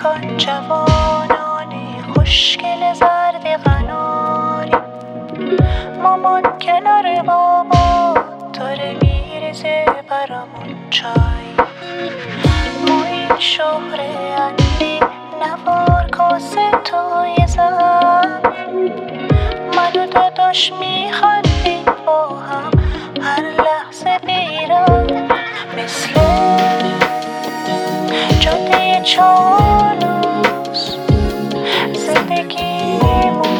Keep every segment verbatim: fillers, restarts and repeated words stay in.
آن جوانان خوشگل زرد قناری، مامان کنار بابا داره میریزه برامون چای. ما این شهر علی نوار کاسه توی زن، من و داداش میخندیم با هم هر لحظه بیرم، مثل جاده چالوس زندگیمون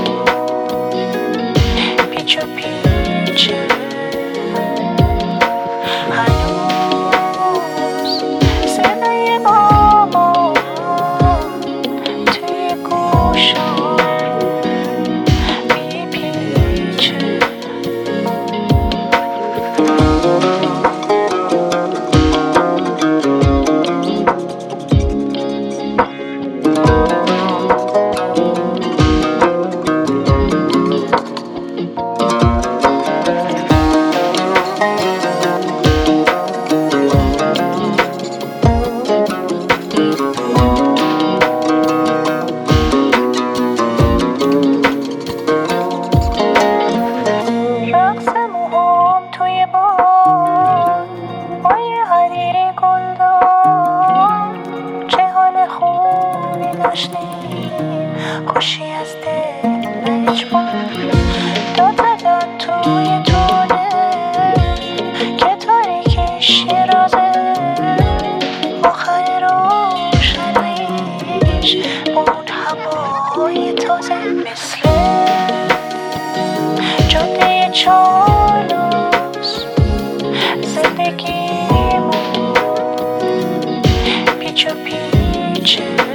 پیچ و پیچه. هنوز صدای مامان توی گوشم میپیچه. رقص موهام توی باد با یه حریر گلدار، چه حال خوبی داشتیم خوشی از دل اجبار. داد زدن توی تونه که تاریکش شیرازه، آخر روشناییش اون هوای تازه، مثل جاده چالوس زندگیمون پیچ و پیچه.